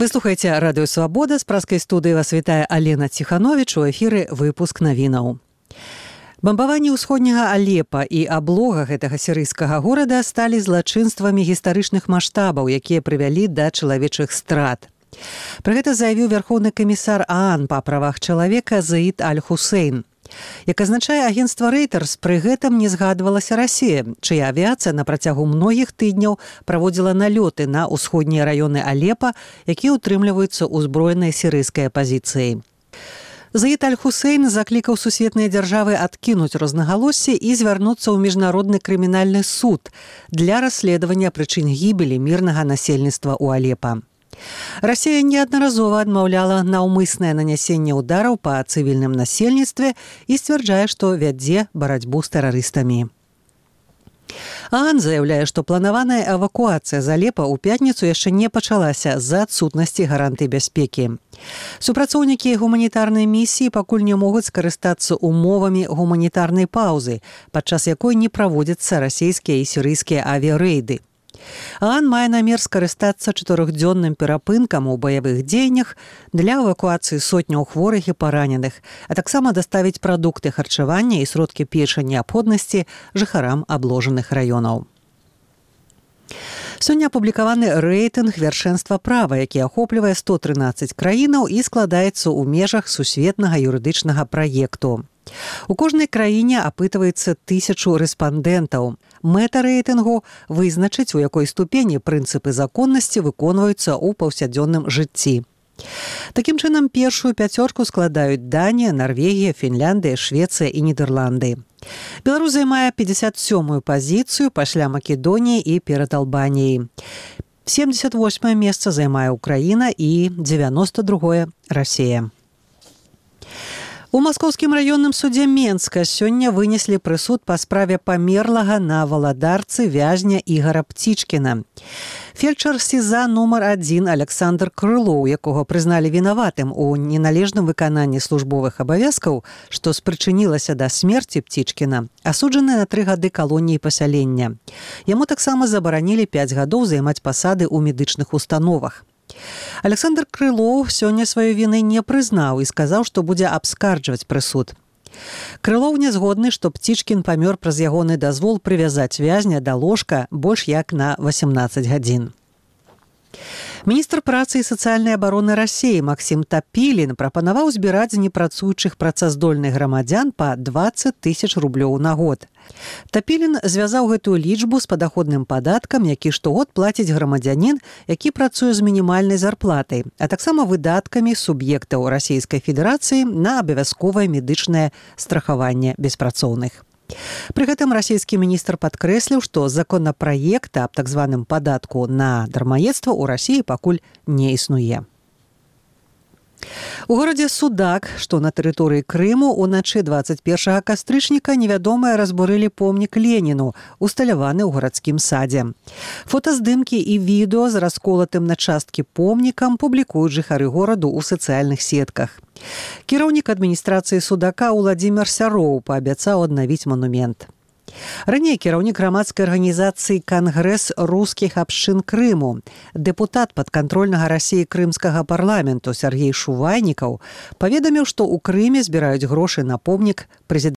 Вы слухаеце радыё Свабода, з праскай студыі вас вітае Алена Ціхановіч, у эфіры выпуск навінаў. Бамбаванні ўсходняга Алепа і аблога гэтага сірыйскага горада сталі злачынствамі гістарычных маштабаў, якія прывялі да чалавечых страт. Пра гэта заявіў вярхоўны камісар ААН па правах чалавека Заід Аль-Хусейн. Як азначае агенцтва Reuters, пры гэтым не згадвалася Расія, чыя авіяцыя на працягу многіх тыдняў праводзіла налёты на ўсходнія раёны Алепа, якія ўтрымліваюцца ўзброенай сірыйскай апазіцыяй. Заід Аль-Хусейн заклікаў сусветныя дзяржавы адкінуць рознагалоссі і звярнуцца ў міжнародны крымінальны суд для расследавання прычын гібелі мірнага насельніцтва ў Алепа. Расія неаднаразова адмаўляла наўмыснае нанясенне ўдараў па цывільным насельніцтве і сцвярджае, што вядзе барацьбу з тэрарыстамі. ААН заяўляе, што планаваная эвакуацыя з Алепа ў пятніцу яшчэ не пачалася з-за адсутнасці гарантый бяспекі. Супрацоўнікі гуманітарнай місіі пакуль не могуць скарыстацца умовамі гуманітарнай паўзы, падчас якой не праводзяцца расійскія і сірыйскія авіярэйды. ААН мае намер скарыстацца 4-дзённым перапынкам у баявых дзеяннях для эвакуацыі сотняў хворых і параненых, а таксама даставіць прадукты харчавання і сродкі першай неабходнасці жыхарам абложаных раёнаў. Сёння апублікаваны рэйтынг вяршэнства права, які ахоплівае 113 краінаў і складаецца ў межах сусветнага юрыдычнага праекту. У кожнай краіне апытваецца 1000 рэспандэнтаў. Мэта рэйтынгу – вызначыць, у якой ступені прынцыпы законнасці выконваюцца ў паўсядзённым жыцці. Такім чынам, першую пяцёрку складаюць Данія, Нарвегія, Фінляндыя, Швецыя і Нідерланды. Беларусь займае 57-ю пазіцыю пасля Македоніі і перад Албаніяй. 78-е месца займае Украіна і 92-е – Расія. У Маскоўскім раённым судзе Менска сёння вынеслі прысуд па справе памерлага на валадарцы вязня Ігара Птічкіна. Фельчар СІЗА нумар 1 Александр Крылоў, якога прызналі вінаватым у неналежным выкананні службовых абавязкаў, што спрычынілася да смерці Птічкіна, асуджаны на 3 гады калоніі пасялення. Яму таксама забаранілі 5 гадоў займаць пасады ў медычных установах. Александр Крылоў сёння сваёй віны не прызнаў і сказаў, што будзе абскарджваць прысуд. Крылоў не згодны, што Птічкін памёр праз ягоны дазвол прывязаць вязня да ложка больш як на 18 гадзін. Міністр працы і сацыяльнай абароны Расіі Максім Тапілін прапанаваў збіраць з непрацуючых працаздольных грамадзян па 20 000 рублёў на год. Тапілін звязаў гэтую лічбу з падаходным падаткам, які штогод плаціць грамадзянін, які працуе з мінімальнай зарплатай, а таксама выдаткамі суб'ектаў Расійскай Федэрацыі на абавязковае медычнае страхаванне беспрацоўных. Пры гэтым расійскі міністр падкрэсліў, што законапраекта аб так званым падатку на дармаедства ў Расіі пакуль не існуе. У горадзе Судак, што на тэрыторыі Крыму, уначы 21 кастрычніка невядомыя разбурылі помнік Леніну, усталяваны ў гарадскім садзе. Фотаздымкі і відэо з расколатым на часткі помнікам публікуюць жыхары гораду ў сацыяльных сетках. Кіраўнік адміністрацыі Судака Уладзімір Сяроў паабяцаў аднавіць манумент. Раней кіраўнік грамадскай арганізацыі «Кангрэс рускіх абшчын Крыму», дэпутат падкантрольнага Расіі крымскага парламенту Сергей Шувайнікаў паведаміў, што ў Крыме збіраюць грошы на помнік прэзідэнту